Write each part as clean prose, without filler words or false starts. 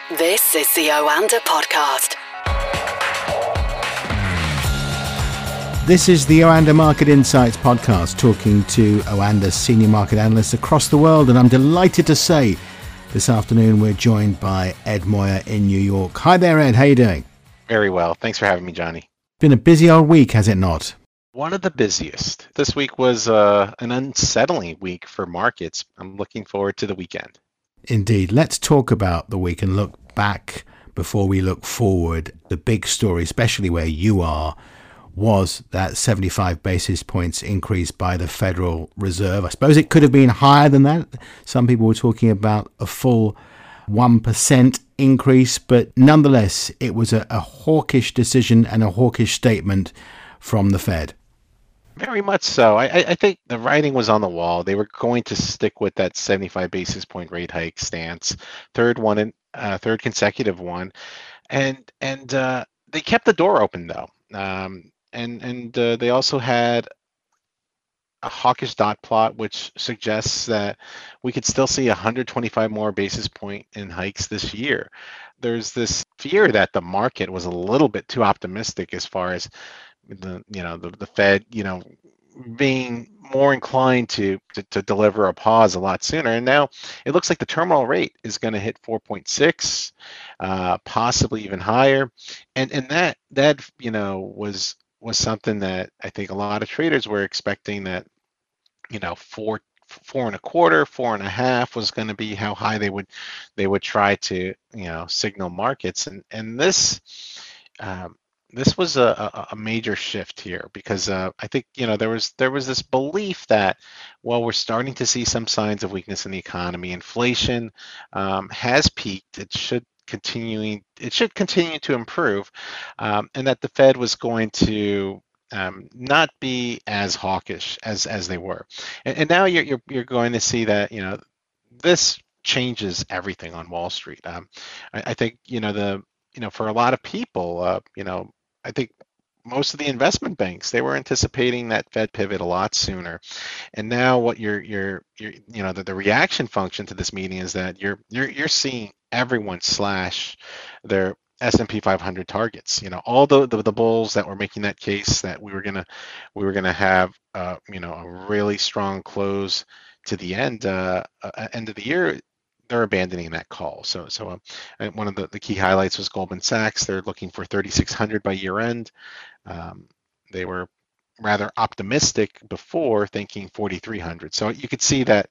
This is the Oanda Podcast. This is the Oanda Market Insights Podcast, talking to Oanda's senior market analysts across the world. And I'm delighted to say this afternoon we're joined by Ed Moyer in New York. Hi there, Ed. How you doing? Very well. Thanks for having me, Johnny. Been a busy old week, has it not? One of the busiest. This week was an unsettling week for markets. I'm looking forward to the weekend. Indeed. Let's talk about the week and look back before we look forward. The big story, especially where you are, was that 75 basis points increase by the Federal Reserve. I suppose it could have been higher than that. Some people were talking about a full 1% increase, but nonetheless, it was a hawkish decision and a hawkish statement from the Fed. Very much so. I think the writing was on the wall. They were going to stick with that 75 basis point rate hike stance, third consecutive one, and they kept the door open though. And they also had a hawkish dot plot, which suggests that we could still see 125 more basis point in hikes this year. There's this fear that the market was a little bit too optimistic as far as the Fed, being more inclined to deliver a pause a lot sooner. And now it looks like the terminal rate is going to hit 4.6, possibly even higher. And that was something that I think a lot of traders were expecting, that 4.25, 4.5 was going to be how high they would try to signal markets. And this was a major shift here, because I think there was this belief that, well, we're starting to see some signs of weakness in the economy. Inflation has peaked. It should continue to improve, and that the Fed was going to not be as hawkish as they were. And now you're going to see that this changes everything on Wall Street. I think for a lot of people, I think most of the investment banks, they were anticipating that Fed pivot a lot sooner. And now what the reaction function to this meeting is that you're seeing everyone slash their S&P 500 targets. All the bulls that were making that case that we were gonna have a really strong close to the end of the year, they're abandoning that call. So one of the key highlights was Goldman Sachs. They're looking for 3,600 by year end. They were rather optimistic before, thinking 4,300. So you could see that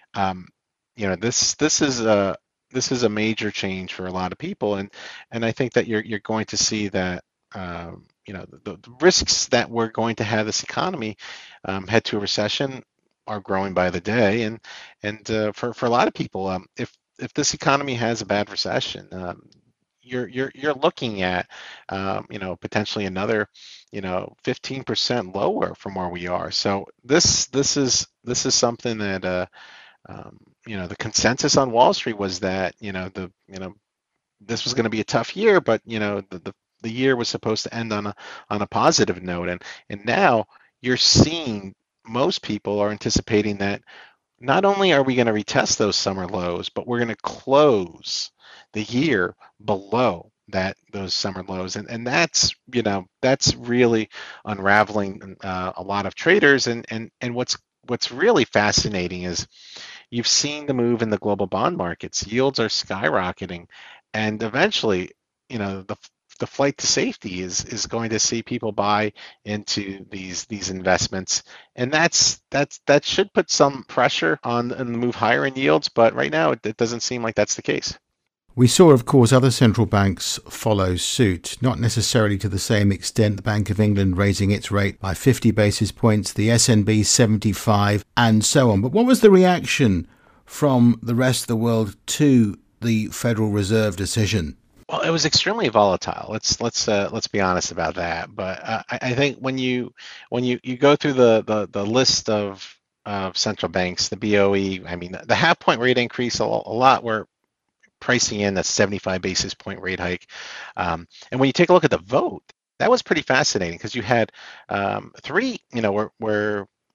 this is a major change for a lot of people, and I think that you're going to see that the risks that we're going to have this economy head to a recession are growing by the day, and for a lot of people, if this economy has a bad recession, you're looking at potentially another 15% lower from where we are. So this is something that the consensus on Wall Street was that this was going to be a tough year, but the year was supposed to end on a positive note, and now you're seeing most people are anticipating that not only are we going to retest those summer lows, but we're going to close the year below those summer lows, and that's really unraveling a lot of traders. And what's really fascinating is you've seen the move in the global bond markets. Yields are skyrocketing, and eventually, the flight to safety is going to see people buy into these investments, and that should put some pressure on the move higher in yields. But right now, it doesn't seem like that's the case. We saw, of course, other central banks follow suit, not necessarily to the same extent. The Bank of England raising its rate by 50 basis points, the SNB 75, and so on. But what was the reaction from the rest of the world to the Federal Reserve decision? Well, it was extremely volatile. Let's be honest about that. But I think when you go through the list of central banks, the BOE, I mean, the half point rate increase, a lot were pricing in a 75 basis point rate hike. And when you take a look at the vote, that was pretty fascinating, because you had three, were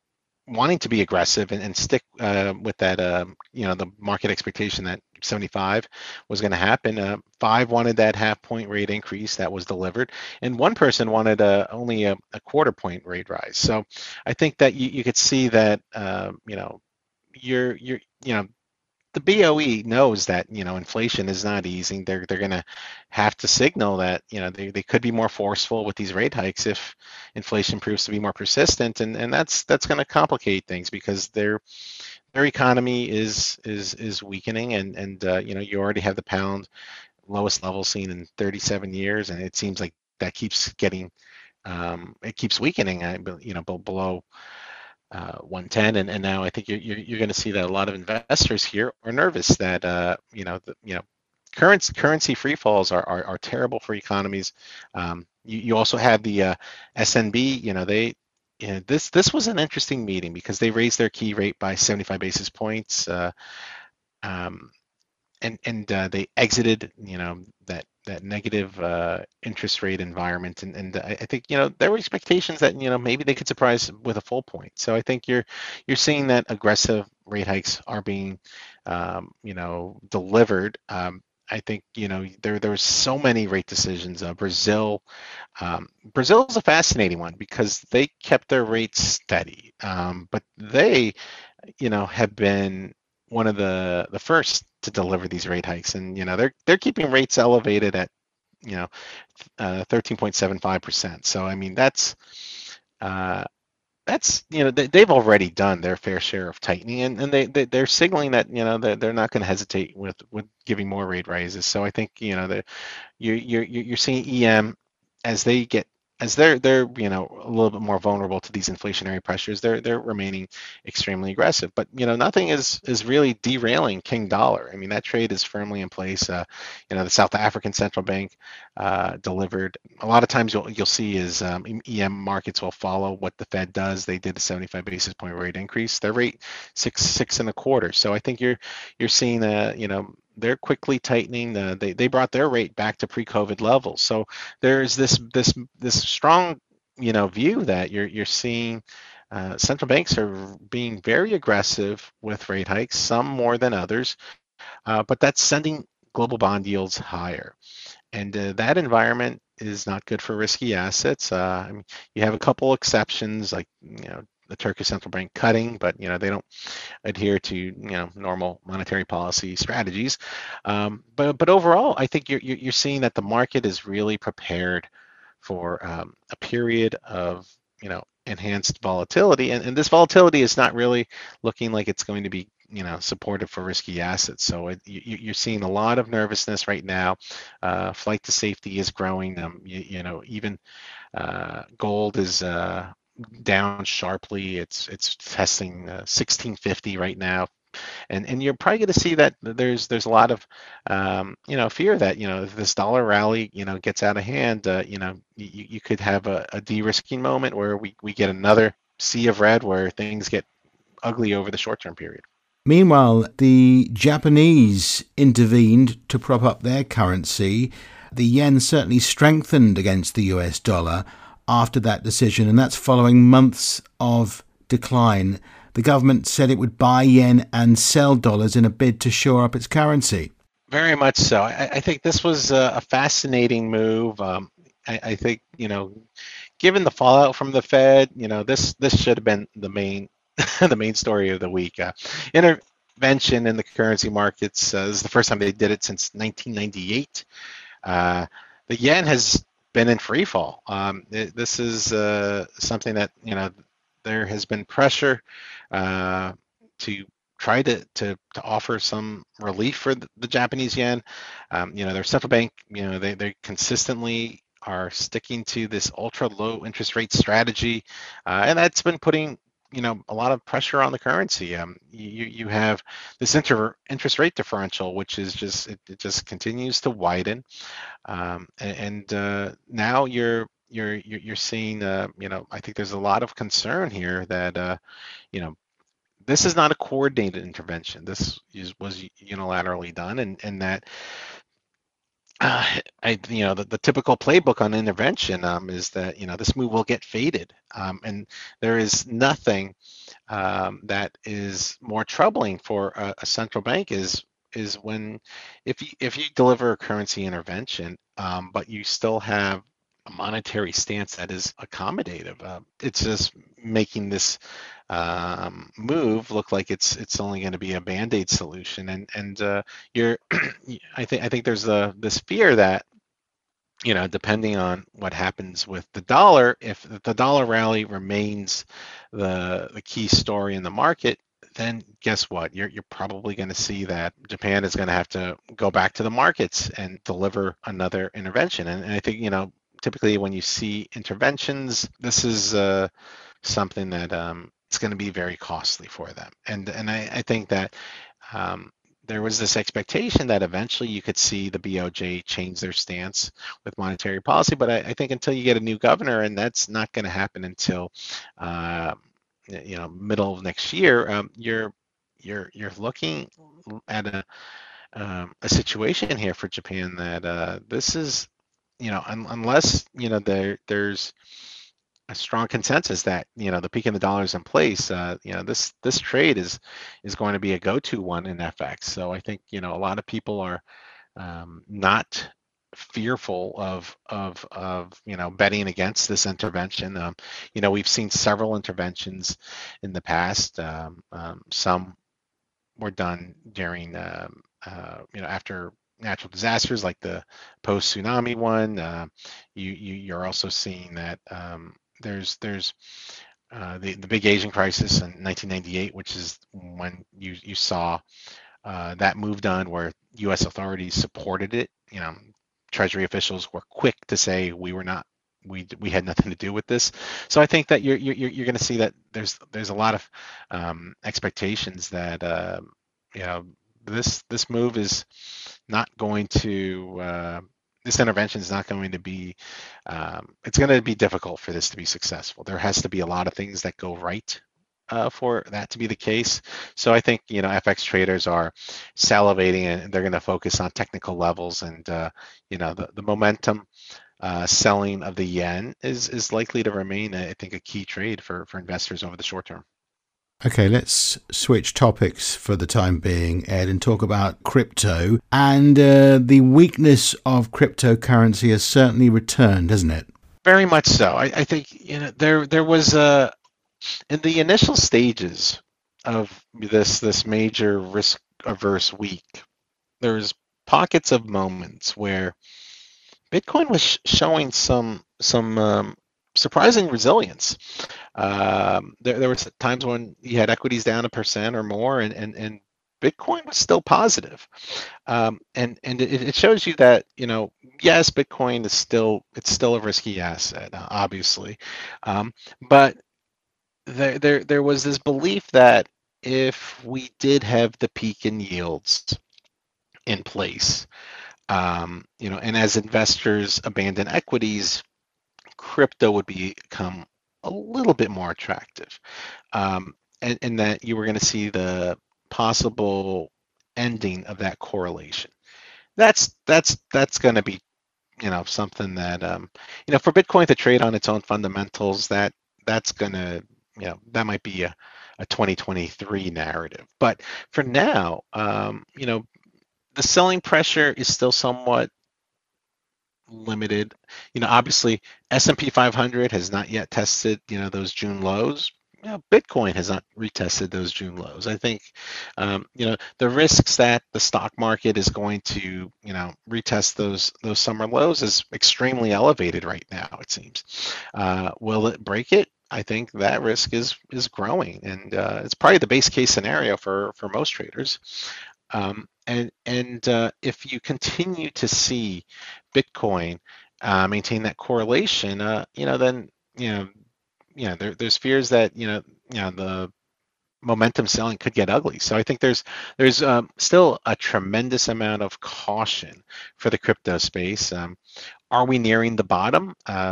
wanting to be aggressive and stick with that, the market expectation that 75 was going to happen. Five wanted that half point rate increase that was delivered, and one person wanted only a quarter point rate rise. So I think that you could see that, you're the BOE knows that inflation is not easing. They're going to have to signal that they could be more forceful with these rate hikes if inflation proves to be more persistent, and that's going to complicate things because their economy is weakening, and you already have the pound lowest level seen in 37 years, and it seems like that keeps getting it keeps weakening, below 110, and now I think you're going to see that a lot of investors here are nervous that currency free falls are terrible for economies. You also have the SNB. This was an interesting meeting because they raised their key rate by 75 basis points. Um, and they exited that negative interest rate environment, and I think there were expectations that maybe they could surprise with a full point. So I think you're seeing that aggressive rate hikes are being delivered. I think there's so many rate decisions. Brazil is a fascinating one because they kept their rates steady, but they have been one of the first to deliver these rate hikes, and they're keeping rates elevated at 13.75%. So I mean that's they've already done their fair share of tightening, and they're signaling that they're not going to hesitate with giving more rate rises. So I think you're seeing EM as they get as they're a little bit more vulnerable to these inflationary pressures. They're remaining extremely aggressive, but nothing is really derailing King Dollar. I mean, that trade is firmly in place. The South African Central Bank delivered. A lot of times you'll see is EM markets will follow what the Fed does. They did a 75 basis point rate increase. Their rate six and a quarter. So I think you're seeing they're quickly tightening. They brought their rate back to pre-COVID levels. So there's this strong view that you're seeing central banks are being very aggressive with rate hikes, some more than others, but that's sending global bond yields higher, and that environment is not good for risky assets. I mean, you have a couple exceptions like the Turkish central bank cutting, but they don't adhere to normal monetary policy strategies. But overall, I think you're seeing that the market is really prepared for a period of enhanced volatility, and this volatility is not really looking like it's going to be supportive for risky assets. So you're seeing a lot of nervousness right now. Flight to safety is growing. Even gold is down sharply. It's testing 1650 right now, and you're probably going to see that there's a lot of fear that if this dollar rally gets out of hand, you could have a de-risking moment where we get another sea of red where things get ugly over the short-term period. Meanwhile, the Japanese intervened to prop up their currency. The yen certainly strengthened against the US dollar after that decision, and that's following months of decline. The government said it would buy yen and sell dollars in a bid to shore up its currency. Very much so. I think this was a fascinating move. I think, given the fallout from the Fed, this should have been the main the main story of the week. Intervention in the currency markets. This is the first time they did it since 1998. The yen has been in free fall. This is something that there has been pressure to try to offer some relief for the Japanese yen. Their central bank, they consistently are sticking to this ultra low interest rate strategy, and that's been putting a lot of pressure on the currency. You have this interest rate differential, which is just continues to widen, and now you're seeing I think there's a lot of concern here that this is not a coordinated intervention. This was unilaterally done, and that the typical playbook on intervention is that this move will get faded, and there is nothing that is more troubling for a central bank is when if you deliver a currency intervention, but you still have a monetary stance that is accommodative. It's just making this move look like it's only going to be a band-aid solution, and you're I think there's this fear that depending on what happens with the dollar, if the dollar rally remains the key story in the market, then guess what? You're probably going to see that Japan is going to have to go back to the markets and deliver another intervention. And I think, typically when you see interventions, this is something that it's going to be very costly for them. And I think that there was this expectation that eventually you could see the BOJ change their stance with monetary policy, but I think until you get a new governor, and that's not going to happen until middle of next year, you're looking at a situation here for Japan that this is unless there's a strong consensus that the peak in the dollar is in place. This trade is going to be a go-to one in FX. So I think a lot of people are not fearful of betting against this intervention. We've seen several interventions in the past. Some were done during after natural disasters like the post tsunami one. You're also seeing that there's the big Asian crisis in 1998, which is when you saw that move done where U.S. authorities supported it. Treasury officials were quick to say we had nothing to do with this. So I think that you're going to see that there's a lot of expectations that this move is not going to this intervention is not going to be it's going to be difficult for this to be successful. There has to be a lot of things that go right for that to be the case. So I think FX traders are salivating and they're going to focus on technical levels, and the momentum selling of the yen is likely to remain, I think, a key trade for investors over the short term. Okay, let's switch topics for the time being, Ed, and talk about crypto. And the weakness of cryptocurrency has certainly returned, hasn't it? Very much so. I think there was in the initial stages of this major risk averse week, there was pockets of moments where Bitcoin was showing some surprising resilience. There were times when you had equities down 1% or more, and Bitcoin was still positive. And it shows you that yes, Bitcoin is still a risky asset, obviously, but there was this belief that if we did have the peak in yields in place, and as investors abandon equities, crypto would become a little bit more attractive, and that you were going to see the possible ending of that correlation. That's going to be something that for Bitcoin to trade on its own fundamentals, that's going to that might be a 2023 narrative. But for now, the selling pressure is still somewhat limited. Obviously S&P 500 has not yet tested those June lows. Bitcoin has not retested those June lows. I think the risks that the stock market is going to retest those summer lows is extremely elevated right now, it seems. Will it break it? I think that risk is growing, and it's probably the base case scenario for most traders. And if you continue to see Bitcoin maintain that correlation, then there's fears that the momentum selling could get ugly. So I think there's still a tremendous amount of caution for the crypto space. Are we nearing the bottom?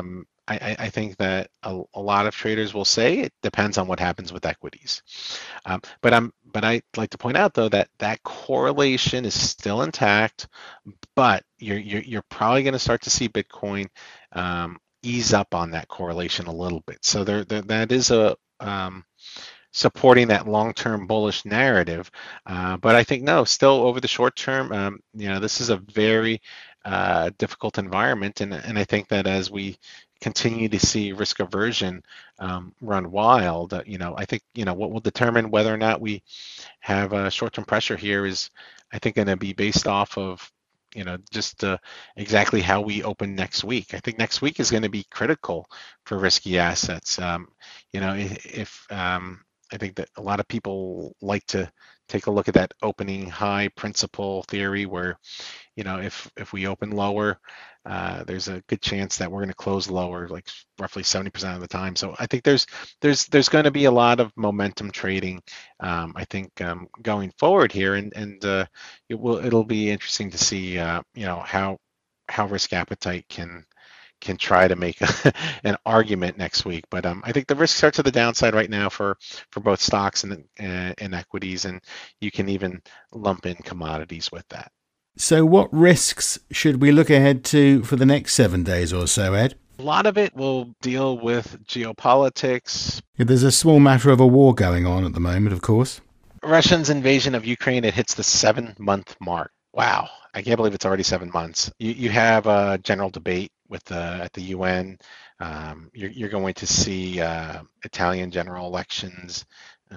I think that a lot of traders will say it depends on what happens with equities. But I like to point out though that that correlation is still intact, but you're probably going to start to see Bitcoin ease up on that correlation a little bit. So that is a supporting that long-term bullish narrative. But I think no, still over the short term, this is a very difficult environment, and I think that as we continue to see risk aversion run wild, I think what will determine whether or not we have short-term pressure here is, I think, going to be based off of just exactly how we open next week. I think next week is going to be critical for risky assets. If I think that a lot of people like to take a look at that opening high principle theory where, if we open lower, there's a good chance that we're going to close lower, like roughly 70% of the time. So I think there's going to be a lot of momentum trading, I think, going forward here, and it'll be interesting to see, how risk appetite can try to make an argument next week. But I think the risks are to the downside right now for both stocks and equities, and you can even lump in commodities with that. So what risks should we look ahead to for the next 7 days or so, Ed? A lot of it will deal with geopolitics. Yeah, there's a small matter of a war going on at the moment, of course. Russia's invasion of Ukraine, it hits the 7-month mark. Wow, I can't believe it's already 7 months. You have a general debate at the UN. You're going to see Italian general elections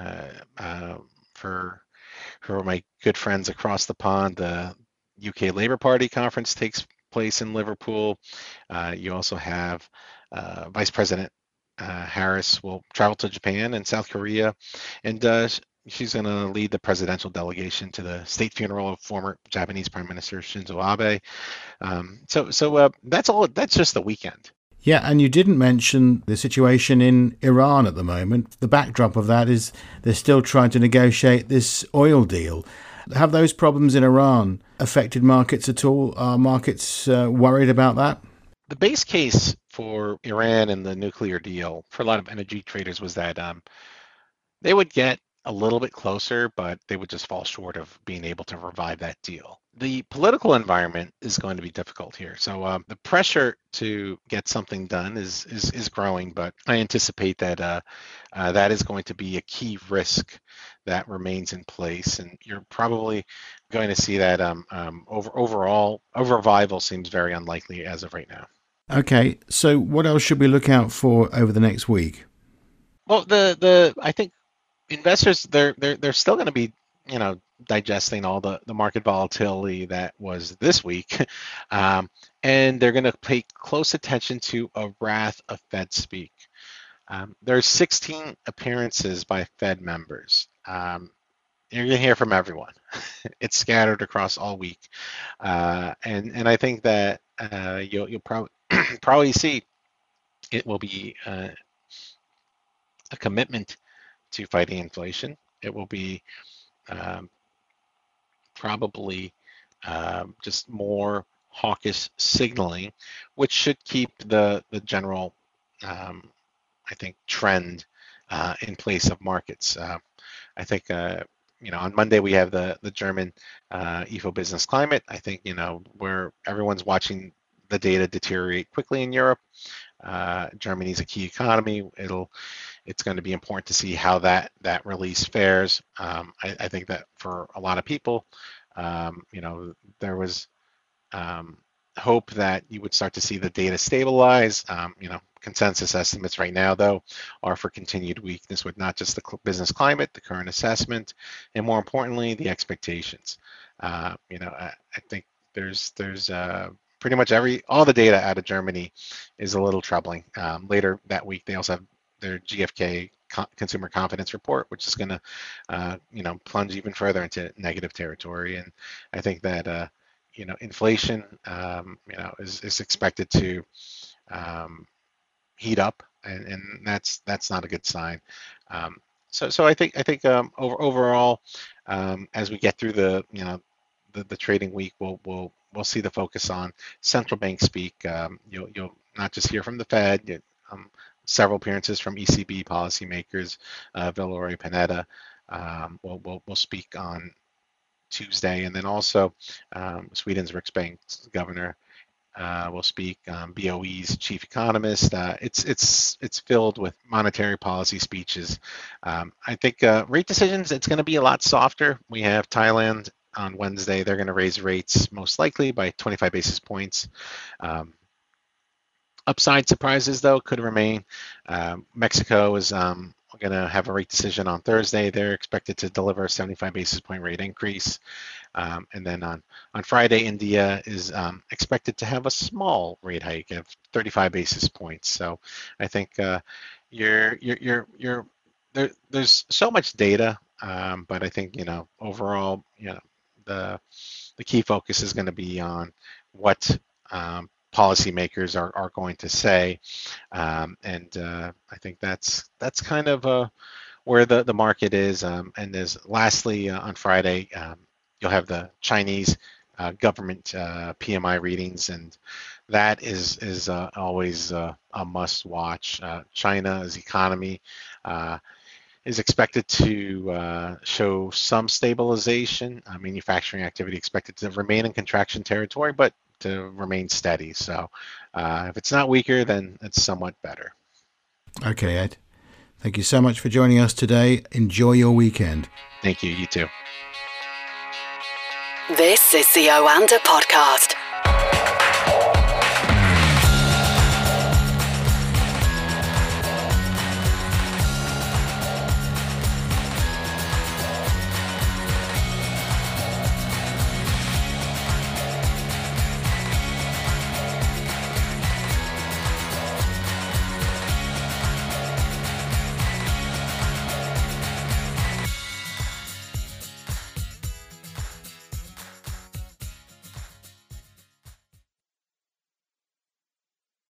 for my good friends across the pond. The UK Labour Party conference takes place in Liverpool. You also have Vice President Harris will travel to Japan and South Korea, and she's going to lead the presidential delegation to the state funeral of former Japanese Prime Minister Shinzo Abe. So that's all. That's just the weekend. Yeah, and you didn't mention the situation in Iran at the moment. The backdrop of that is they're still trying to negotiate this oil deal. Have those problems in Iran affected markets at all? Are markets worried about that? The base case for Iran and the nuclear deal for a lot of energy traders was that they would get a little bit closer, but they would just fall short of being able to revive that deal. The political environment is going to be difficult here. So the pressure to get something done is growing, but I anticipate that that is going to be a key risk that remains in place, and you're probably going to see that overall a revival seems very unlikely as of right now. Okay, so what else should we look out for over the next week? Well, I think investors they're still going to be digesting all the market volatility that was this week, and they're going to pay close attention to a wrath of Fed speak. There's 16 appearances by Fed members. You're going to hear from everyone. It's scattered across all week, and I think that you'll probably see it will be a commitment to fighting inflation. It will be probably just more hawkish signaling, which should keep the general, I think, trend in place of markets. I think on Monday we have the German IFO business climate. I think where everyone's watching the data deteriorate quickly in Europe. Germany's a key economy. It's going to be important to see how that release fares. I think that for a lot of people, there was hope that you would start to see the data stabilize. Consensus estimates right now, though, are for continued weakness with not just the business climate, the current assessment, and more importantly, the expectations. I think there's pretty much all the data out of Germany is a little troubling. Later that week, they also have their GfK consumer confidence report, which is going to, plunge even further into negative territory. And I think that, inflation, is expected to heat up, and that's not a good sign. So I think overall, as we get through the trading week, we'll see the focus on central bank speak. You'll not just hear from the Fed. Several appearances from ECB policymakers. Valerio Panetta will speak on Tuesday, and then also Sweden's Riksbank's governor will speak. BOE's chief economist. It's filled with monetary policy speeches. I think rate decisions, it's going to be a lot softer. We have Thailand on Wednesday. They're going to raise rates most likely by 25 basis points. Upside surprises, though, could remain. Mexico is going to have a rate decision on Thursday. They're expected to deliver a 75 basis point rate increase. And then on Friday, India is expected to have a small rate hike of 35 basis points. So I think there's so much data, but I think overall, the key focus is going to be on what policymakers are going to say, and I think that's kind of where the market is. And there's lastly on Friday, you'll have the Chinese government PMI readings, and that is always a must watch. China's economy is expected to show some stabilization. Manufacturing activity expected to remain in contraction territory, but to remain steady. So if it's not weaker, then it's somewhat better. Okay, Ed. Thank you so much for joining us today. Enjoy your weekend. Thank you. You too. This is the Oanda Podcast.